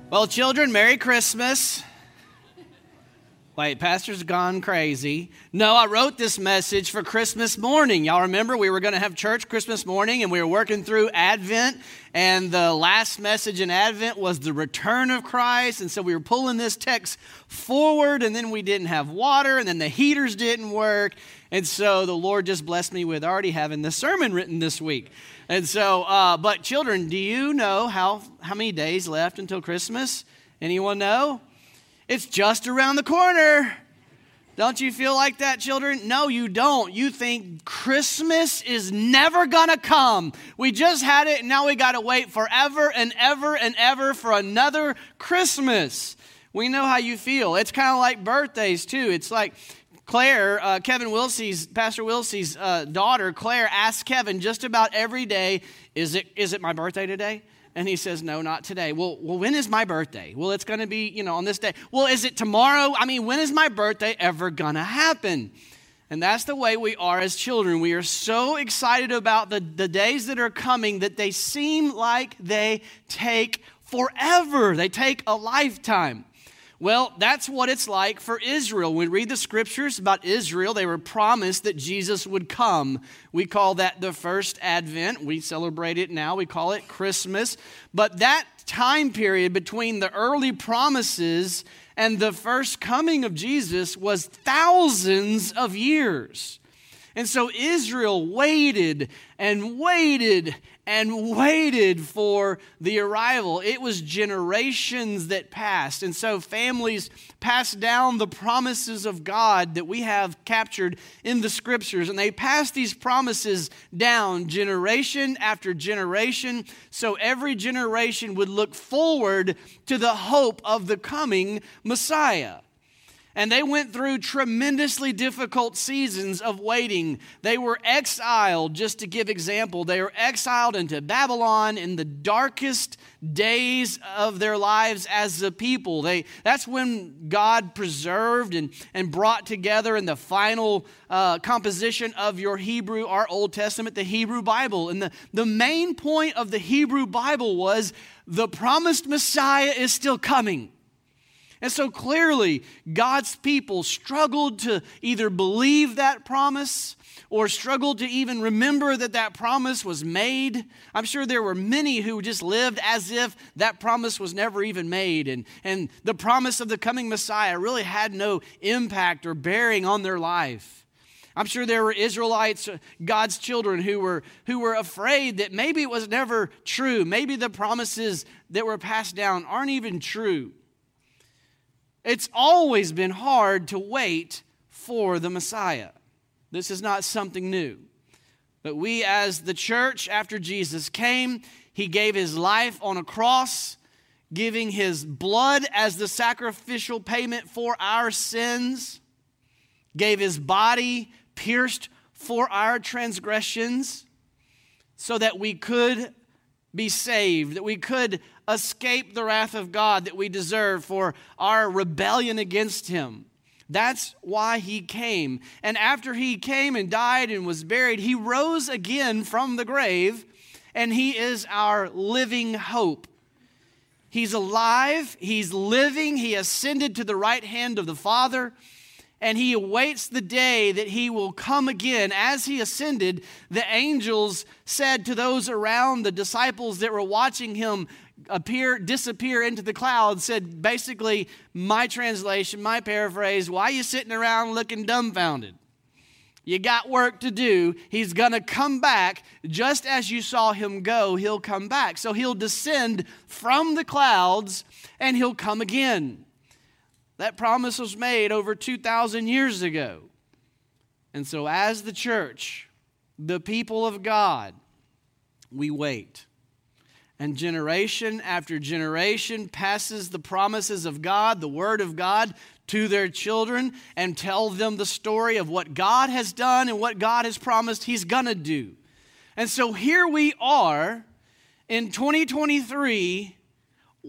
Well, children, Merry Christmas. Wait, Pastor's gone crazy. No, I wrote this message for Christmas morning. Y'all remember we were going to have church Christmas morning, and we were working through Advent, and the last message in Advent was the return of Christ, and so we were pulling this text forward, and then we didn't have water, and then the heaters didn't work, and so the Lord just blessed me with already having the sermon written this week. And so, but children, do you know how many days left until Christmas? Anyone know? It's just around the corner. Don't you feel like that, children? No, you don't. You think Christmas is never going to come. We just had it, and now we got to wait forever and ever and ever for another Christmas. We know how you feel. It's kind of like birthdays, too. It's like Claire, Pastor Wilsey's daughter, Claire, asks Kevin just about every day, is it my birthday today? And he says, no, not today. Well, when is my birthday? Well, it's going to be, on this day. Well, is it tomorrow? When is my birthday ever going to happen? And that's the way we are as children. We are so excited about the days that are coming that they seem like they take forever. They take a lifetime. Well, that's what it's like for Israel. When we read the scriptures about Israel, they were promised that Jesus would come. We call that the first Advent. We celebrate it now. We call it Christmas. But that time period between the early promises and the first coming of Jesus was thousands of years. And so Israel waited and waited and waited for the arrival. It was generations that passed. And so families passed down the promises of God that we have captured in the scriptures. And they passed these promises down generation after generation. So every generation would look forward to the hope of the coming Messiah. And they went through tremendously difficult seasons of waiting. They were exiled, just to give example. They were exiled into Babylon in the darkest days of their lives as a people. That's when God preserved and brought together in the final composition of our Old Testament, the Hebrew Bible. And the main point of the Hebrew Bible was the promised Messiah is still coming. And so clearly, God's people struggled to either believe that promise or struggled to even remember that promise was made. I'm sure there were many who just lived as if that promise was never even made. And the promise of the coming Messiah really had no impact or bearing on their life. I'm sure there were Israelites, God's children, who were afraid that maybe it was never true. Maybe the promises that were passed down aren't even true. It's always been hard to wait for the Messiah. This is not something new. But we as the church, after Jesus came, he gave his life on a cross, giving his blood as the sacrificial payment for our sins, gave his body pierced for our transgressions, so that we could be saved, that we could escape the wrath of God that we deserve for our rebellion against him. That's why he came. And after he came and died and was buried, he rose again from the grave, and he is our living hope. He's alive, he's living, he ascended to the right hand of the Father, and he awaits the day that he will come again. As he ascended, the angels said to those around, the disciples that were watching him disappear into the clouds, said basically, my translation, my paraphrase, why are you sitting around looking dumbfounded? You got work to do. He's going to come back. Just as you saw him go, he'll come back. So he'll descend from the clouds and he'll come again. That promise was made over 2,000 years ago. And so as the church, the people of God, we wait. And generation after generation passes the promises of God, the Word of God, to their children and tell them the story of what God has done and what God has promised He's going to do. And so here we are in 2023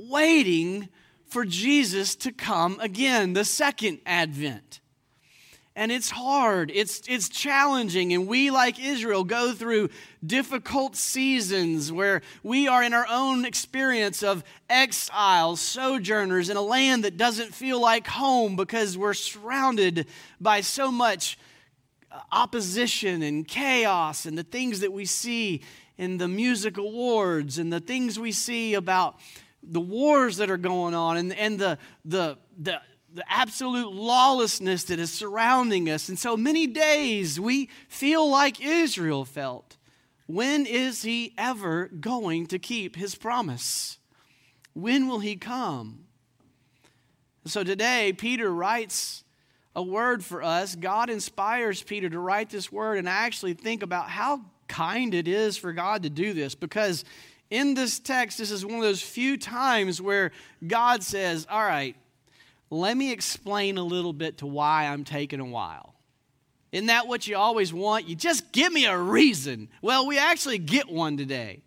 waiting for Jesus to come again, the second Advent. And it's hard, it's challenging, and we, like Israel, go through difficult seasons where we are in our own experience of exiles, sojourners in a land that doesn't feel like home because we're surrounded by so much opposition and chaos and the things that we see in the music awards and the things we see about the wars that are going on and the absolute lawlessness that is surrounding us. And so many days we feel like Israel felt. When is he ever going to keep his promise? When will he come? So today, Peter writes a word for us. God inspires Peter to write this word and actually think about how kind it is for God to do this, because in this text, this is one of those few times where God says, all right, let me explain a little bit to why I'm taking a while. Isn't that what you always want? You just give me a reason. Well, we actually get one today.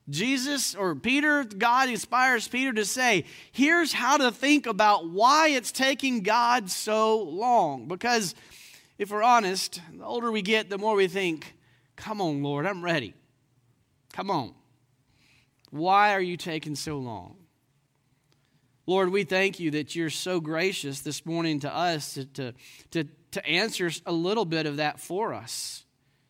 God inspires Peter to say, here's how to think about why it's taking God so long. Because if we're honest, the older we get, the more we think, come on, Lord, I'm ready. Come on. Why are you taking so long? Lord, we thank you that you're so gracious this morning to us to answer a little bit of that for us.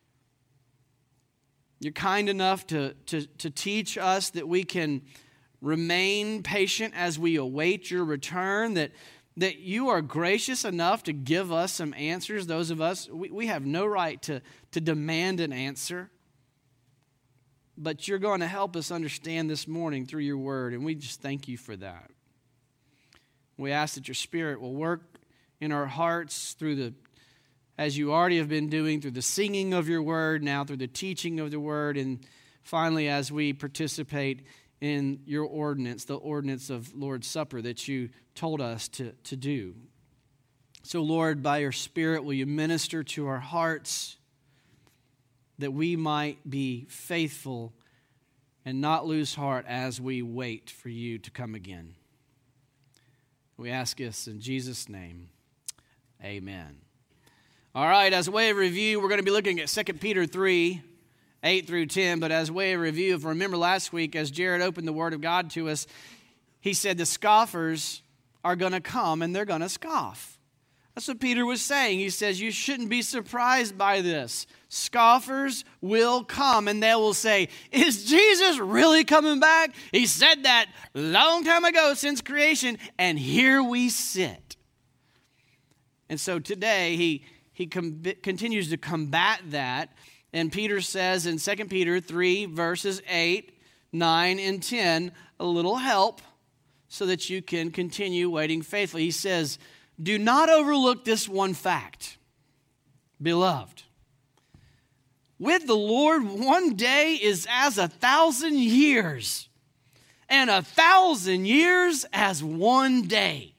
You're kind enough to teach us that we can remain patient as we await your return, that you are gracious enough to give us some answers. Those of us, we have no right to demand an answer. But you're going to help us understand this morning through your word, and we just thank you for that. We ask that your Spirit will work in our hearts as you already have been doing, through the singing of your word, now through the teaching of the word, and finally as we participate in your ordinance, the ordinance of Lord's Supper that you told us to do. So Lord, by your Spirit, will you minister to our hearts that we might be faithful and not lose heart as we wait for you to come again. We ask this in Jesus' name. Amen. All right, as a way of review, we're going to be looking at 2 Peter 3, 8 through 10. But as a way of review, if you remember last week, as Jared opened the Word of God to us, he said the scoffers are going to come and they're going to scoff. That's what Peter was saying. He says you shouldn't be surprised by this. Scoffers will come and they will say, is Jesus really coming back? He said that long time ago since creation, and here we sit. And so today he continues to combat that. And Peter says in 2 Peter 3 verses 8, 9, and 10, a little help so that you can continue waiting faithfully. He says, do not overlook this one fact, beloved. With the Lord, one day is as 1,000 years, and 1,000 years as one day.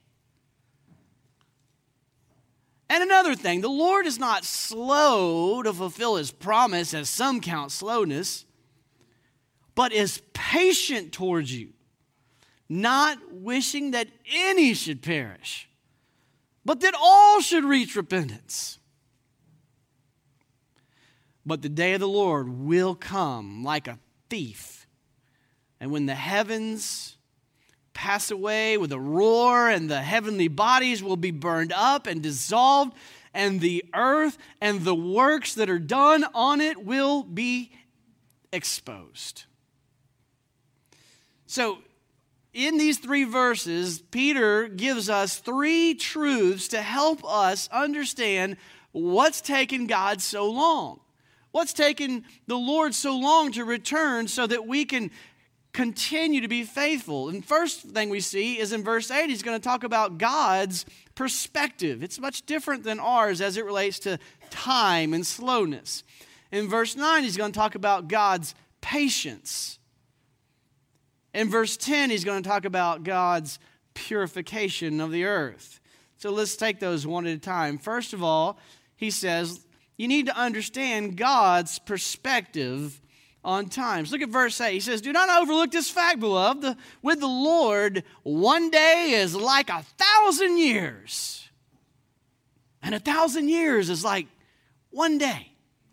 And another thing, the Lord is not slow to fulfill his promise, as some count slowness, but is patient towards you, not wishing that any should perish, but that all should reach repentance. But the day of the Lord will come like a thief. And when the heavens pass away with a roar, and the heavenly bodies will be burned up and dissolved, and the earth and the works that are done on it will be exposed. So, in these 3 verses, Peter gives us 3 truths to help us understand what's taken God so long. What's taken the Lord so long to return so that we can continue to be faithful. And first thing we see is in verse 8, he's going to talk about God's perspective. It's much different than ours as it relates to time and slowness. In verse 9, he's going to talk about God's patience. In verse 10, he's going to talk about God's purification of the earth. So let's take those one at a time. First of all, he says, you need to understand God's perspective on times. Look at verse 8. He says, do not overlook this fact, beloved. With the Lord, one day is like 1,000 years. And 1,000 years is like one day.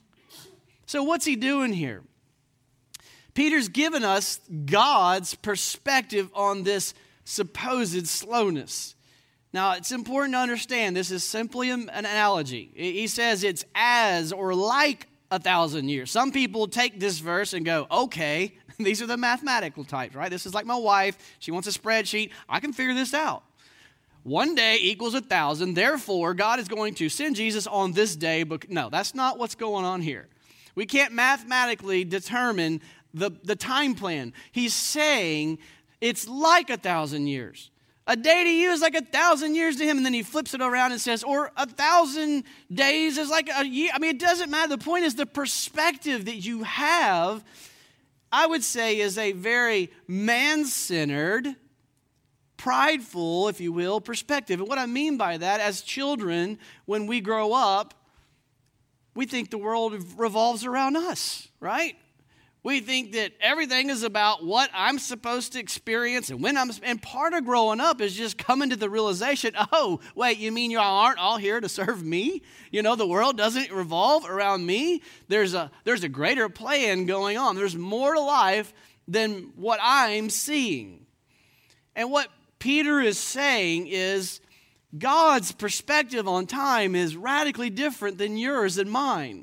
So what's he doing here? Peter's given us God's perspective on this supposed slowness. Now, it's important to understand this is simply an analogy. He says it's as or like 1,000 years. Some people take this verse and go, okay, these are the mathematical types, right? This is like my wife. She wants a spreadsheet. I can figure this out. One day equals 1,000. Therefore, God is going to send Jesus on this day. But no, that's not what's going on here. We can't mathematically determine the time plan. He's saying it's like 1,000 years. A day to you is like 1,000 years to him. And then he flips it around and says, or 1,000 days is like a year. I mean, it doesn't matter. The point is the perspective that you have, I would say, is a very man-centered, prideful, if you will, perspective. And what I mean by that, as children, when we grow up, we think the world revolves around us, right? We think that everything is about what I'm supposed to experience and when and part of growing up is just coming to the realization, oh, wait, you mean you aren't all here to serve me? You know, the world doesn't revolve around me. There's a greater plan going on. There's more to life than what I'm seeing. And what Peter is saying is God's perspective on time is radically different than yours and mine.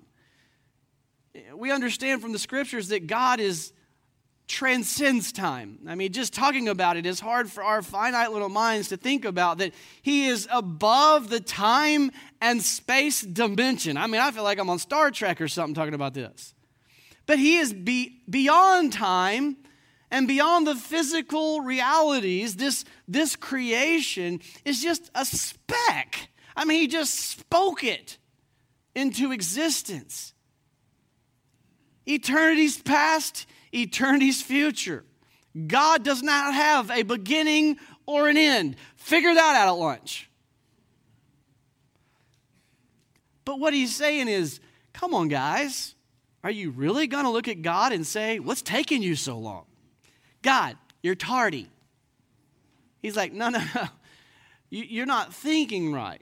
We understand from the scriptures that God transcends time. I mean, just talking about it is hard for our finite little minds to think about that he is above the time and space dimension. I mean, I feel like I'm on Star Trek or something talking about this. But he is beyond time and beyond the physical realities. This creation is just a speck. I mean, he just spoke it into existence. Eternity's past, eternity's future. God does not have a beginning or an end. Figure that out at lunch. But what he's saying is, come on, guys. Are you really going to look at God and say, what's taking you so long? God, you're tardy. He's like, no. You're not thinking right.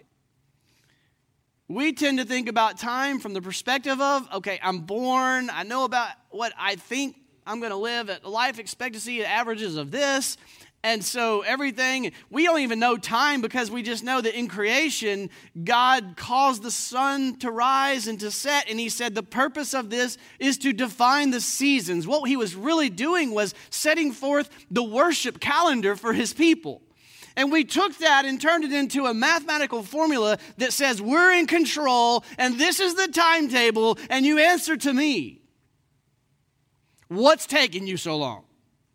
We tend to think about time from the perspective of, okay, I'm born, I know about what I think I'm going to live at life expectancy averages of this, and so everything, we don't even know time because we just know that in creation, God caused the sun to rise and to set, and he said the purpose of this is to define the seasons. What he was really doing was setting forth the worship calendar for his people. And we took that and turned it into a mathematical formula that says we're in control and this is the timetable and you answer to me. What's taking you so long?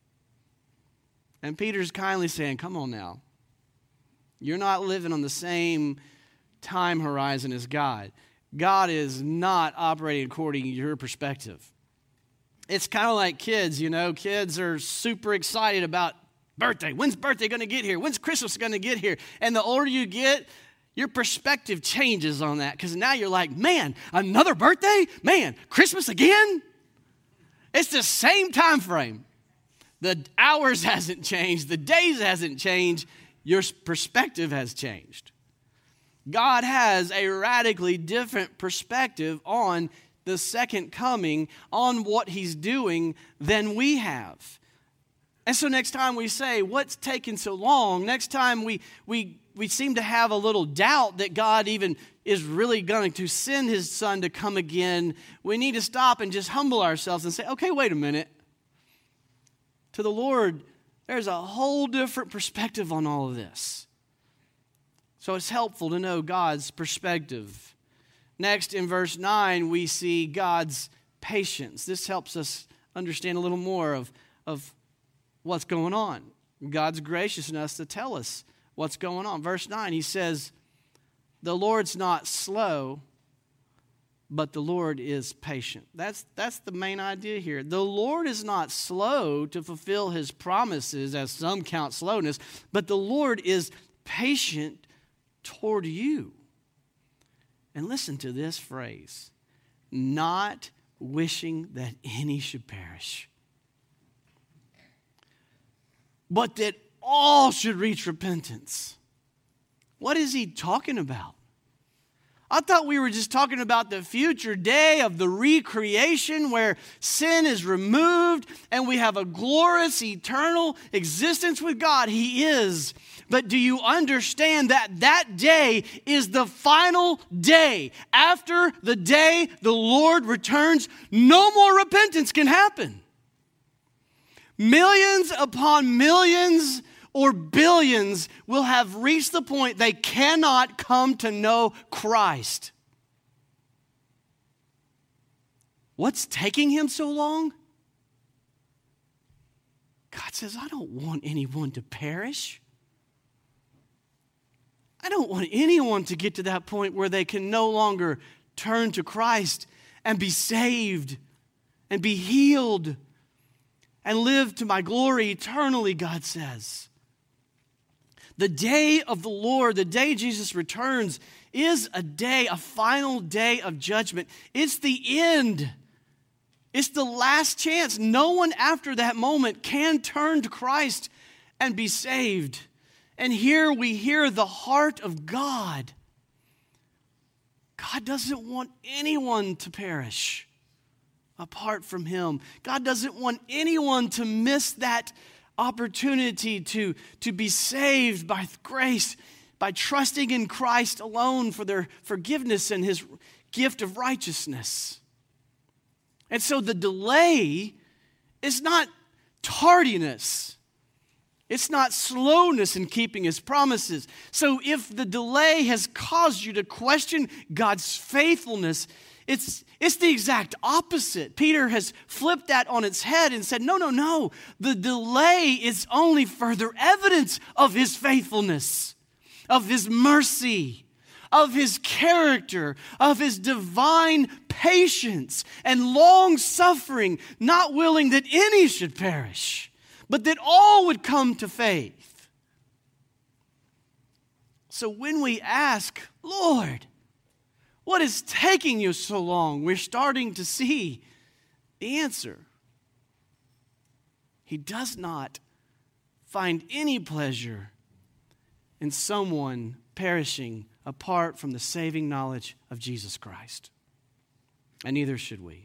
And Peter's kindly saying, come on now. You're not living on the same time horizon as God. God is not operating according to your perspective. It's kind of like kids, you know. Kids are super excited about birthday. When's birthday going to get here? When's Christmas going to get here? And the older you get, your perspective changes on that because now you're like, man, another birthday? Man, Christmas again? It's the same time frame. The hours hasn't changed. The days hasn't changed. Your perspective has changed. God has a radically different perspective on the second coming, on what he's doing than we have. And so next time we say, what's taking so long? Next time we seem to have a little doubt that God even is really going to send his son to come again. We need to stop and just humble ourselves and say, okay, wait a minute. To the Lord, there's a whole different perspective on all of this. So it's helpful to know God's perspective. Next, in verse 9, we see God's patience. This helps us understand a little more of what's going on. God's graciousness to tell us what's going on. Verse 9, he says, the Lord's not slow, but the Lord is patient. That's the main idea here. The Lord is not slow to fulfill his promises, as some count slowness, but the Lord is patient toward you. And listen to this phrase, not wishing that any should perish, but that all should reach repentance. What is he talking about? I thought we were just talking about the future day of the recreation where sin is removed and we have a glorious eternal existence with God. He is. But do you understand that that day is the final day? After the day the Lord returns, no more repentance can happen. Millions upon millions or billions will have reached the point they cannot come to know Christ. What's taking him so long? God says, I don't want anyone to perish. I don't want anyone to get to that point where they can no longer turn to Christ and be saved and be healed and live to my glory eternally, God says. The day of the Lord, the day Jesus returns, is a day, a final day of judgment. It's the end. It's the last chance. No one after that moment can turn to Christ and be saved. And here we hear the heart of God. God doesn't want anyone to perish apart from him. God doesn't want anyone to miss that opportunity to be saved by grace, by trusting in Christ alone for their forgiveness and his gift of righteousness. And so the delay is not tardiness. It's not slowness in keeping his promises. So if the delay has caused you to question God's faithfulness, it's the exact opposite. Peter has flipped that on its head and said, no. The delay is only further evidence of his faithfulness, of his mercy, of his character, of his divine patience and long suffering, not willing that any should perish, but that all would come to faith. So when we ask, Lord, what is taking you so long? We're starting to see the answer. He does not find any pleasure in someone perishing apart from the saving knowledge of Jesus Christ. And neither should we.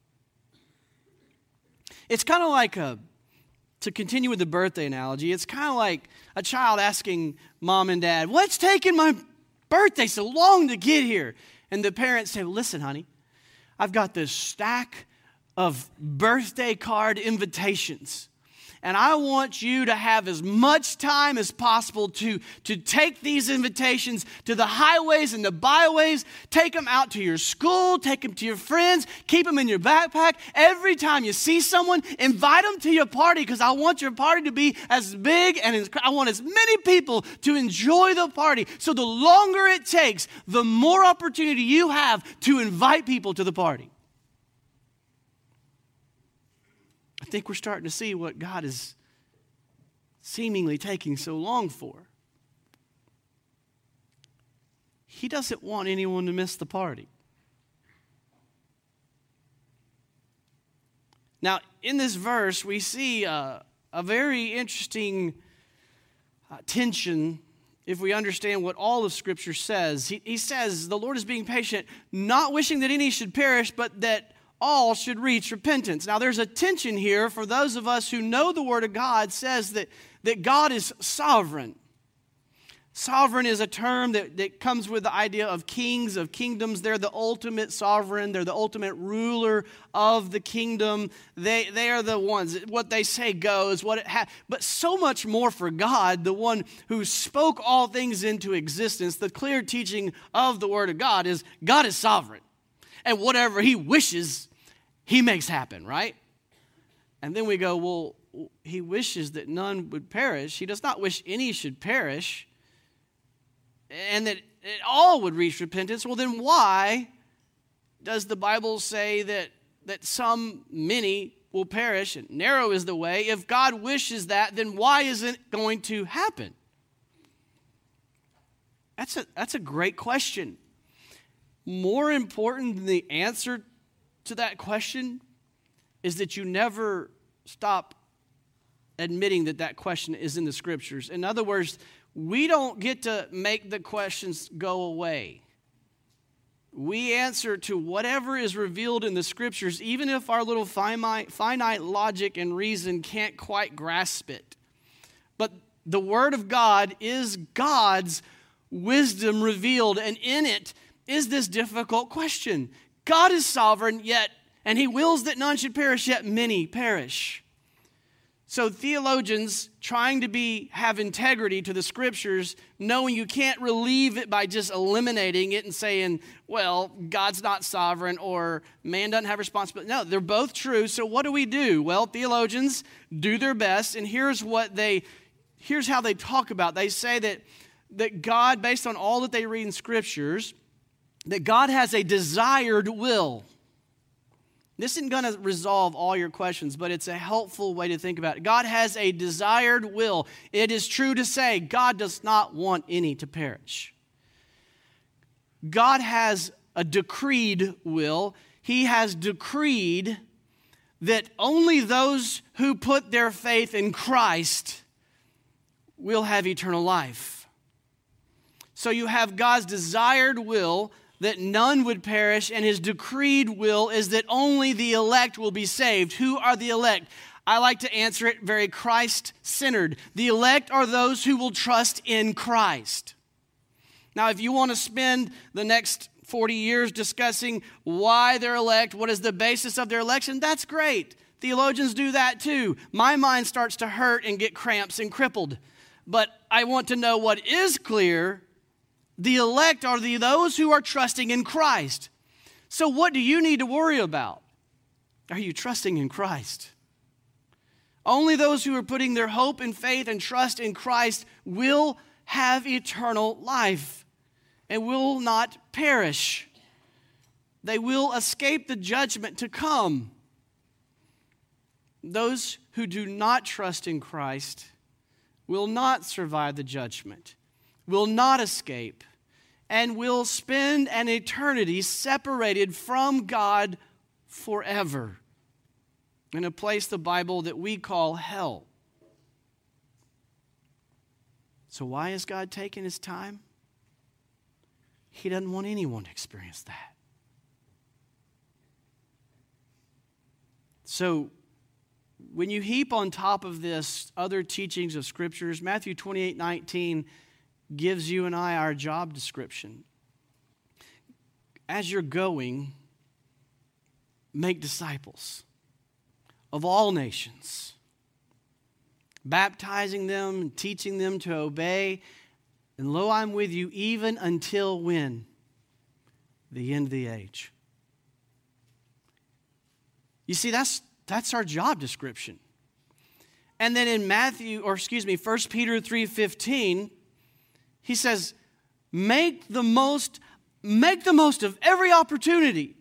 It's kind of like to continue with the birthday analogy, it's kind of like a child asking mom and dad, what's taking my birthday so long to get here? And the parents say, listen, honey, I've got this stack of birthday card invitations. And I want you to have as much time as possible to take these invitations to the highways and the byways, take them out to your school, take them to your friends, keep them in your backpack. Every time you see someone, invite them to your party because I want your party to be as big and I want as many people to enjoy the party. So the longer it takes, the more opportunity you have to invite people to the party. I think we're starting to see what God is seemingly taking so long for. He doesn't want anyone to miss the party. Now, in this verse, we see a very interesting tension if we understand what all of Scripture says. He says the Lord is being patient, not wishing that any should perish, but that all should reach repentance. Now, there's a tension here for those of us who know the Word of God says that God is sovereign. Sovereign is a term that comes with the idea of kings, of kingdoms. They're the ultimate sovereign. They're the ultimate ruler of the kingdom. They are the ones, what they say goes. But so much more for God, the one who spoke all things into existence. The clear teaching of the Word of God is sovereign. And whatever He wishes, He makes happen, right? And then we go, well, He wishes that none would perish. He does not wish any should perish, and that all would reach repentance. Well, then why does the Bible say that many will perish and narrow is the way? If God wishes that, then why isn't it going to happen? That's a great question. More important than the answer to that question is that you never stop admitting that question is in the Scriptures. In other words, we don't get to make the questions go away. We answer to whatever is revealed in the Scriptures, even if our little finite logic and reason can't quite grasp it. But the Word of God is God's wisdom revealed, and in it is this difficult question. God is sovereign, yet, and He wills that none should perish, yet many perish. So theologians trying to have integrity to the Scriptures, knowing you can't relieve it by just eliminating it and saying, well, God's not sovereign or man doesn't have responsibility. No, they're both true. So what do? Well, theologians do their best, and here's how they talk about it. They say that God, based on all that they read in Scriptures, that God has a desired will. This isn't going to resolve all your questions, but it's a helpful way to think about it. God has a desired will. It is true to say God does not want any to perish. God has a decreed will. He has decreed that only those who put their faith in Christ will have eternal life. So you have God's desired will that none would perish, and His decreed will is that only the elect will be saved. Who are the elect? I like to answer it very Christ-centered. The elect are those who will trust in Christ. Now, if you want to spend the next 40 years discussing why they're elect, what is the basis of their election, that's great. Theologians do that too. My mind starts to hurt and get cramps and crippled. But I want to know what is clear. The elect are those who are trusting in Christ. So what do you need to worry about? Are you trusting in Christ? Only those who are putting their hope and faith and trust in Christ will have eternal life and will not perish. They will escape the judgment to come. Those who do not trust in Christ will not survive the judgment, will not escape, and will spend an eternity separated from God forever in a place, the Bible, that we call hell. So why is God taking His time? He doesn't want anyone to experience that. So when you heap on top of this other teachings of Scriptures, Matthew 28:19 gives you and I our job description. As you're going, make disciples of all nations, baptizing them and teaching them to obey. And lo, I'm with you even until when? The end of the age. You see, that's our job description. And then in 1 Peter 3:15, he says, make the most of every opportunity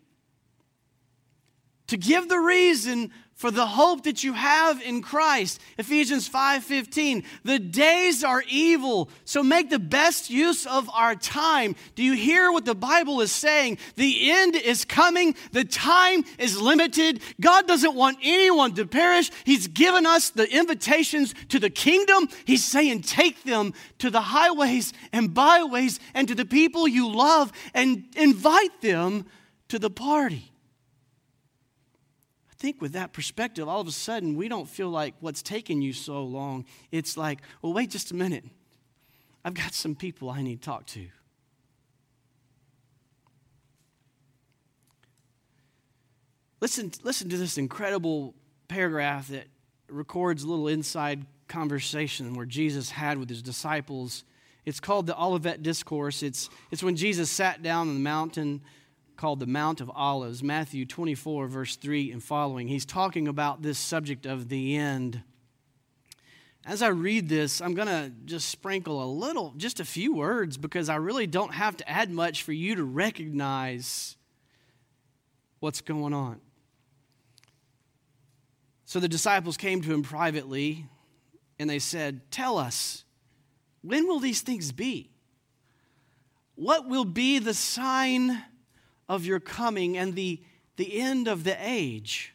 to give the reason for the hope that you have in Christ. Ephesians 5:15, the days are evil, so make the best use of our time. Do you hear what the Bible is saying? The end is coming. The time is limited. God doesn't want anyone to perish. He's given us the invitations to the kingdom. He's saying, take them to the highways and byways and to the people you love and invite them to the party. I think with that perspective, all of a sudden, we don't feel like what's taking you so long. It's like, well, wait just a minute. I've got some people I need to talk to. Listen to this incredible paragraph that records a little inside conversation where Jesus had with His disciples. It's called the Olivet Discourse. It's when Jesus sat down on the mountain called the Mount of Olives, Matthew 24, verse 3 and following. He's talking about this subject of the end. As I read this, I'm going to just sprinkle just a few words, because I really don't have to add much for you to recognize what's going on. So the disciples came to Him privately, and they said, tell us, when will these things be? What will be the sign of your coming and the end of the age?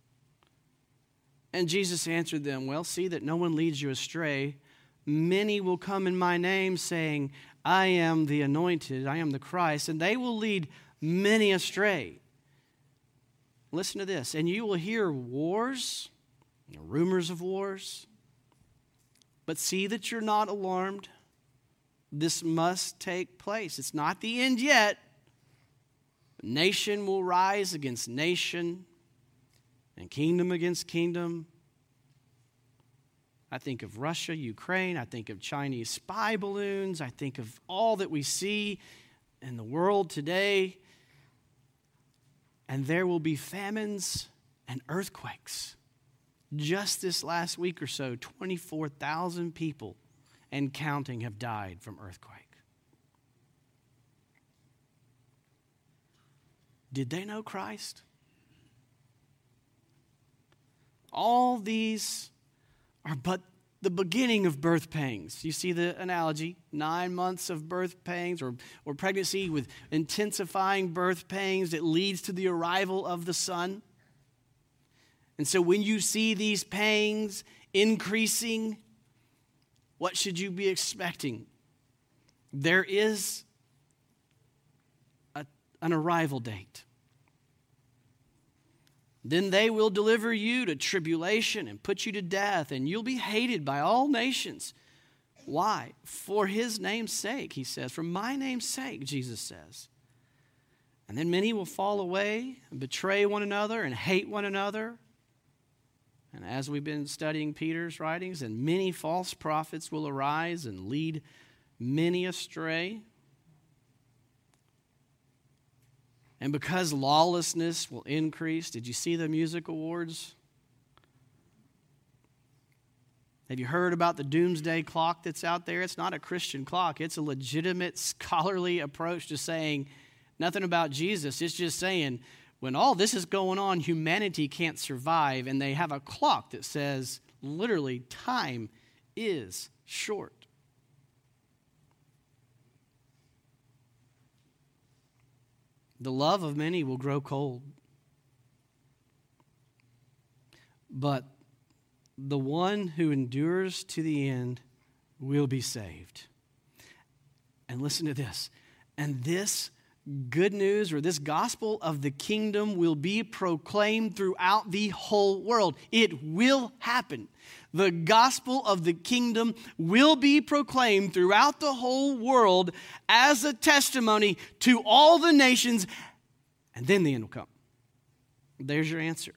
And Jesus answered them, well, see that no one leads you astray. Many will come in my name saying, I am the anointed, I am the Christ, and they will lead many astray. Listen to this. And you will hear wars, rumors of wars. But see that you're not alarmed. This must take place. It's not the end yet. Nation will rise against nation and kingdom against kingdom. I think of Russia, Ukraine. I think of Chinese spy balloons. I think of all that we see in the world today. And there will be famines and earthquakes. Just this last week or so, 24,000 people and counting have died from earthquake. Did they know Christ? All these are but the beginning of birth pangs. You see the analogy? 9 months of birth pangs or pregnancy with intensifying birth pangs that leads to the arrival of the Son. And so when you see these pangs increasing, what should you be expecting? There is an arrival date. Then they will deliver you to tribulation and put you to death, and you'll be hated by all nations. Why? For his name's sake, he says. For my name's sake, Jesus says. And then many will fall away and betray one another and hate one another. And as we've been studying Peter's writings, and many false prophets will arise and lead many astray. And because lawlessness will increase, did you see the music awards? Have you heard about the doomsday clock that's out there? It's not a Christian clock. It's a legitimate scholarly approach to saying nothing about Jesus. It's just saying when all this is going on, humanity can't survive. And they have a clock that says literally time is short. The love of many will grow cold. But the one who endures to the end will be saved. And listen to this. And this good news, or this gospel of the kingdom, will be proclaimed throughout the whole world. It will happen. The gospel of the kingdom will be proclaimed throughout the whole world as a testimony to all the nations, and then the end will come. There's your answer.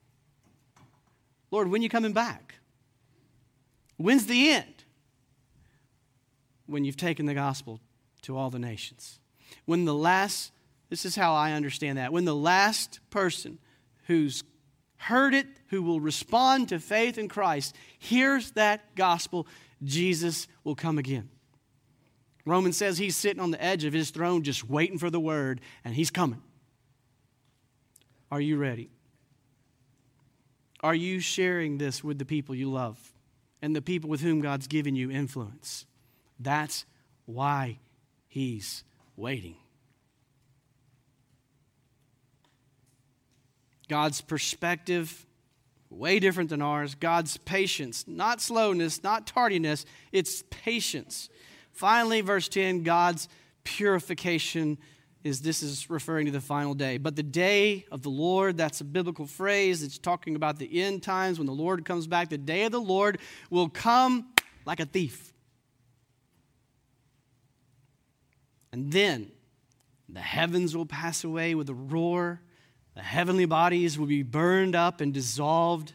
Lord, when are you coming back? When's the end? When you've taken the gospel to all the nations. When the last, this is how I understand that, when the last person who's heard it, who will respond to faith in Christ, hears that gospel, Jesus will come again. Romans says he's sitting on the edge of his throne just waiting for the word, and he's coming. Are you ready? Are you sharing this with the people you love and the people with whom God's given you influence? That's why he's waiting. God's perspective, way different than ours. God's patience, not slowness, not tardiness, it's patience. Finally, verse 10, God's purification this is referring to the final day. But the day of the Lord, that's a biblical phrase. It's talking about the end times when the Lord comes back. The day of the Lord will come like a thief. And then the heavens will pass away with a roar. The heavenly bodies will be burned up and dissolved.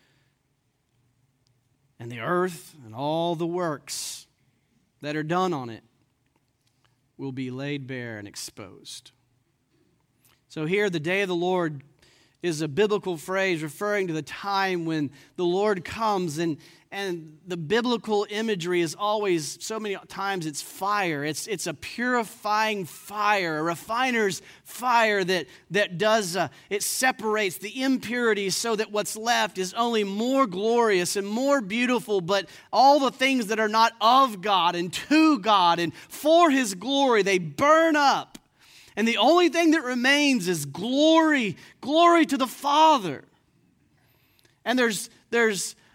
And the earth and all the works that are done on it will be laid bare and exposed. So here, the day of the Lord is a biblical phrase referring to the time when the Lord comes, and the biblical imagery is always, so many times, it's fire. It's a purifying fire, a refiner's fire that does, it separates the impurities so that what's left is only more glorious and more beautiful, but all the things that are not of God and to God and for his glory, they burn up. And the only thing that remains is glory to the Father. And there's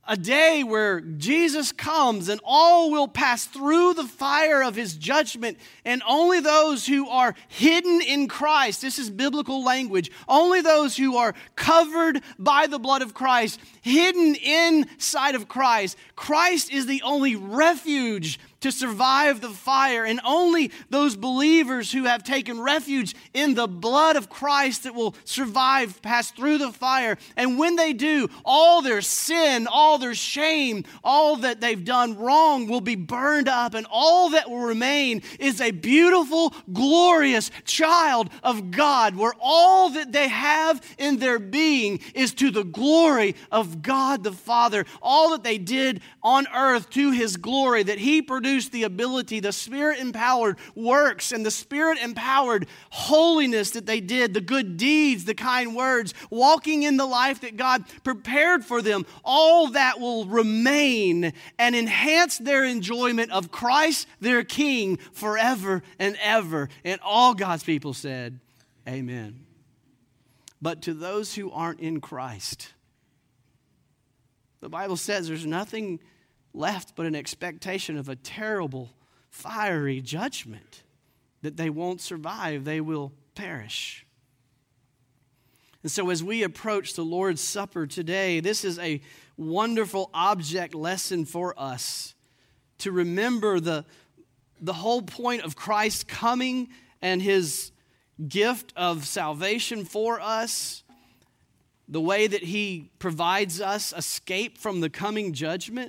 a day where Jesus comes and all will pass through the fire of his judgment, and only those who are hidden in Christ, this is biblical language, only those who are covered by the blood of Christ, hidden inside of Christ. Christ is the only refuge to survive the fire, and only those believers who have taken refuge in the blood of Christ that will survive, pass through the fire. And when they do, all their sin, all their shame, all that they've done wrong will be burned up, and all that will remain is a beautiful, glorious child of God, where all that they have in their being is to the glory of God the Father. All that they did on earth to his glory, that he produced the ability, the Spirit-empowered works and the Spirit-empowered holiness that they did, the good deeds, the kind words, walking in the life that God prepared for them, all that will remain and enhance their enjoyment of Christ, their King, forever and ever. And all God's people said, amen. But to those who aren't in Christ, the Bible says there's nothing left but an expectation of a terrible, fiery judgment, that they won't survive, they will perish. And so as we approach the Lord's Supper today, this is a wonderful object lesson for us to remember the whole point of Christ coming and his gift of salvation for us, the way that he provides us escape from the coming judgment.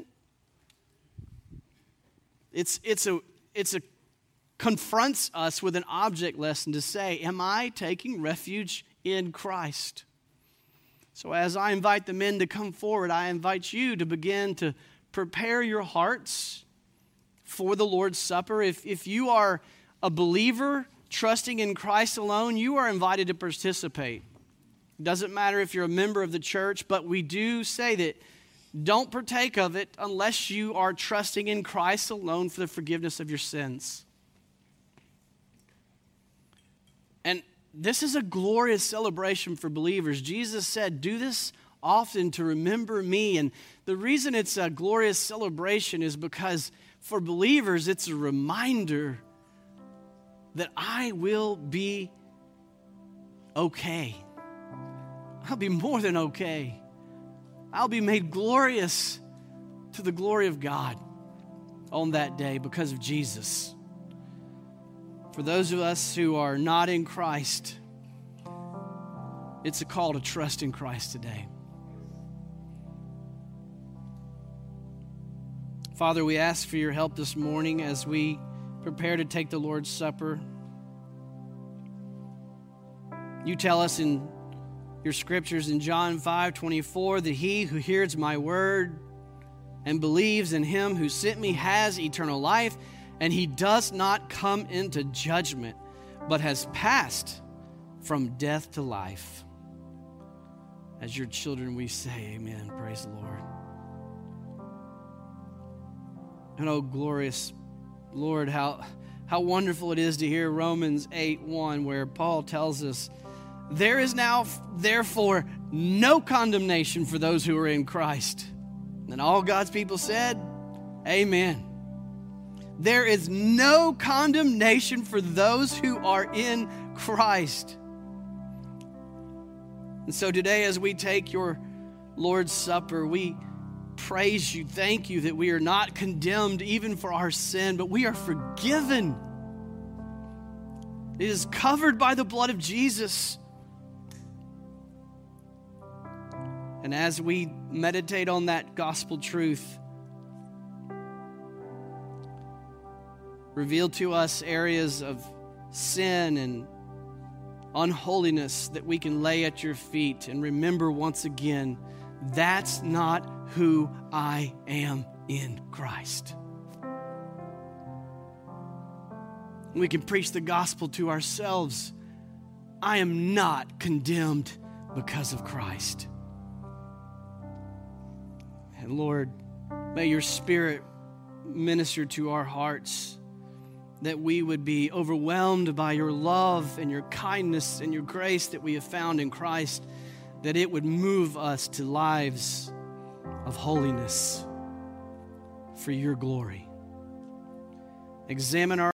It's confronts us with an object lesson to say, am I taking refuge in Christ? So as I invite the men to come forward, I invite you to begin to prepare your hearts for the Lord's Supper. If you are a believer trusting in Christ alone, you are invited to participate. It doesn't matter if you're a member of the church, but we do say that don't partake of it unless you are trusting in Christ alone for the forgiveness of your sins. And this is a glorious celebration for believers. Jesus said, do this often to remember me. And the reason it's a glorious celebration is because for believers, it's a reminder that I will be okay. I'll be more than okay. I'll be made glorious to the glory of God on that day because of Jesus. For those of us who are not in Christ, it's a call to trust in Christ today. Father, we ask for your help this morning as we prepare to take the Lord's Supper. You tell us in your scriptures in John 5:24 that he who hears my word and believes in him who sent me has eternal life, and he does not come into judgment, but has passed from death to life. As your children, we say amen. Praise the Lord. And oh, glorious Lord, how wonderful it is to hear Romans 8:1, where Paul tells us, there is now, therefore, no condemnation for those who are in Christ. And all God's people said, amen. There is no condemnation for those who are in Christ. And so today, as we take your Lord's Supper, we praise you, thank you that we are not condemned even for our sin, but we are forgiven. It is covered by the blood of Jesus. And as we meditate on that gospel truth, reveal to us areas of sin and unholiness that we can lay at your feet and remember once again, that's not who I am in Christ. We can preach the gospel to ourselves. I am not condemned because of Christ. And Lord, may your Spirit minister to our hearts, that we would be overwhelmed by your love and your kindness and your grace that we have found in Christ, that it would move us to lives of holiness for your glory. Examine our